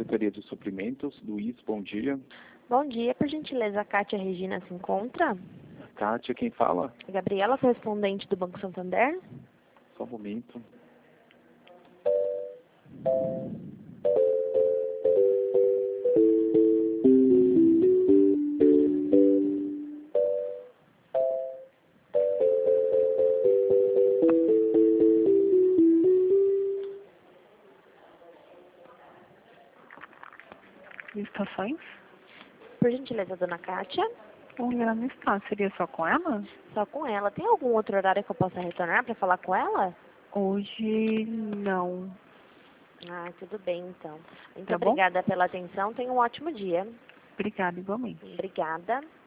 Secretaria de Suprimentos, Luiz, bom dia. Bom dia, por gentileza, a Kátia Regina se encontra? Kátia, quem fala? Gabriela, correspondente do Banco Santander? Só um momento. Estações? Por gentileza, dona Kátia? Olha, ela não está. Seria só com ela? Só com ela. Tem algum outro horário que eu possa retornar para falar com ela? Hoje, não. Ah, tudo bem, então. Muito Tá bom? obrigada pela atenção. Tenha um ótimo dia. Obrigada, igualmente. Obrigada.